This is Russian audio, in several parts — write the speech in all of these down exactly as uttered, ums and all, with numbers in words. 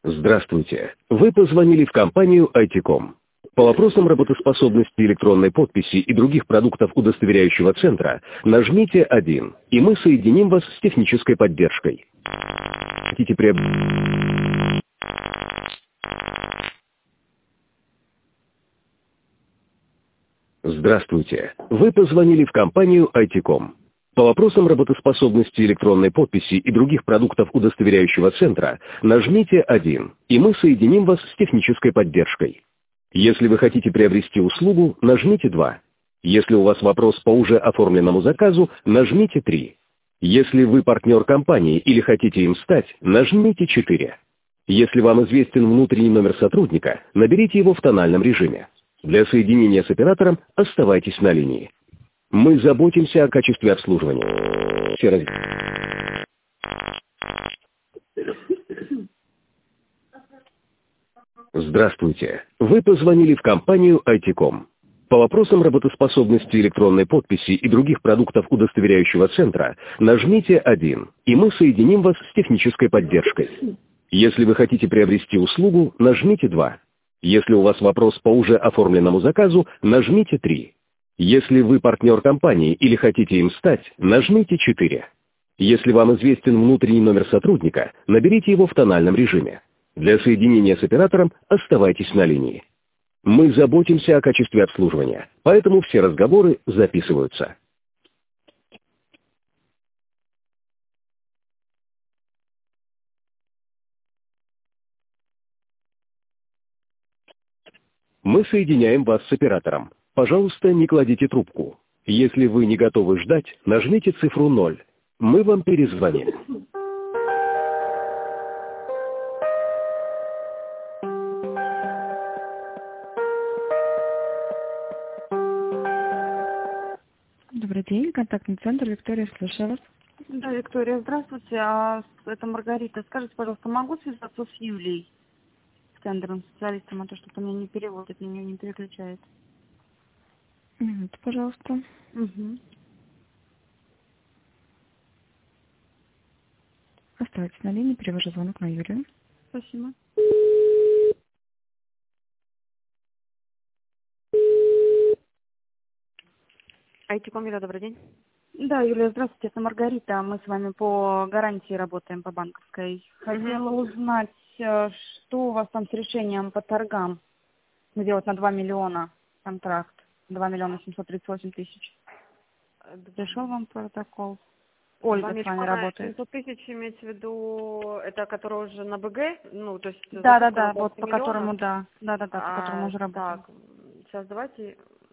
Здравствуйте. Вы позвонили в компанию ай ти ком. По вопросам работоспособности электронной подписи и других продуктов удостоверяющего центра нажмите один, и мы соединим вас с технической поддержкой. Хотите приобрести... Здравствуйте. Вы позвонили в компанию ай ти ком. По вопросам работоспособности электронной подписи и других продуктов удостоверяющего центра нажмите один, и мы соединим вас с технической поддержкой. Если вы хотите приобрести услугу, нажмите два. Если у вас вопрос по уже оформленному заказу, нажмите три. Если вы партнер компании или хотите им стать, нажмите четыре. Если вам известен внутренний номер сотрудника, наберите его в тональном режиме. Для соединения с оператором оставайтесь на линии. Мы заботимся о качестве обслуживания. Все раз... Здравствуйте. Вы позвонили в компанию ай ти ком. По вопросам работоспособности электронной подписи и других продуктов удостоверяющего центра нажмите один, и мы соединим вас с технической поддержкой. Если вы хотите приобрести услугу, нажмите два. Если у вас вопрос по уже оформленному заказу, нажмите три. Если вы партнер компании или хотите им стать, нажмите четыре. Если вам известен внутренний номер сотрудника, наберите его в тональном режиме. Для соединения с оператором оставайтесь на линии. Мы заботимся о качестве обслуживания, поэтому все разговоры записываются. Мы соединяем вас с оператором. Пожалуйста, не кладите трубку. Если вы не готовы ждать, нажмите цифру ноль. Мы вам перезвоним. Добрый день, контактный центр Виктория, слушаю вас. Да, Виктория, здравствуйте. А, это Маргарита. Скажите, пожалуйста, могу связаться с Юлией, с тендерным специалистом, а то что-то меня не переводит, меня не переключает. Минуту, пожалуйста. Угу. Оставайтесь на линии, перевожу звонок на Юлию. Спасибо. ай ти ком, Юля, добрый день. Да, Юлия, здравствуйте, это Маргарита. Мы с вами по гарантии работаем, по банковской. Хотела Угу. узнать, что у вас там с решением по торгам. Где вот на два миллиона контракт. два миллиона семьсот тридцать восемь тысяч. Пришел вам протокол? Ольга с вами работает. семьсот тысяч имеется в виду, это который уже на БГ? Ну, то есть... Да, да, да, вот по миллионов? которому, да. Да, да, да, по А, которому уже работаем. Так, сейчас давайте...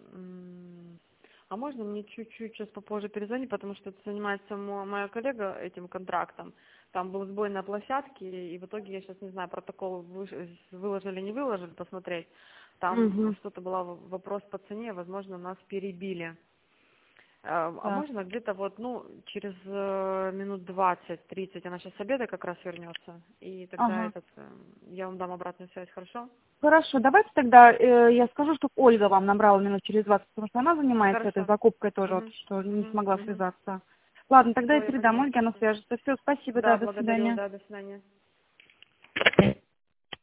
А можно мне чуть-чуть сейчас попозже перезвонить, потому что это занимается моя коллега этим контрактом. Там был сбой на площадке, и в итоге я сейчас не знаю, протокол выложили, не выложили, посмотреть. Там Угу. что-то был вопрос по цене, возможно, нас перебили. А, а можно где-то вот, ну, через э, минут двадцать-тридцать, она сейчас с обеда как раз вернется, и тогда Ага. этот, э, я вам дам обратную связь, хорошо? Хорошо, давайте тогда э, я скажу, чтобы Ольга вам набрала минут через двадцать, потому что она занимается Хорошо. этой закупкой тоже, Мгм. вот, что не Мгм. смогла Мгм. связаться. Ладно, тогда Всё, я я передам поняла. Ольге, она свяжется. Все, спасибо, Да, да, до благодарю, свидания. да, до свидания.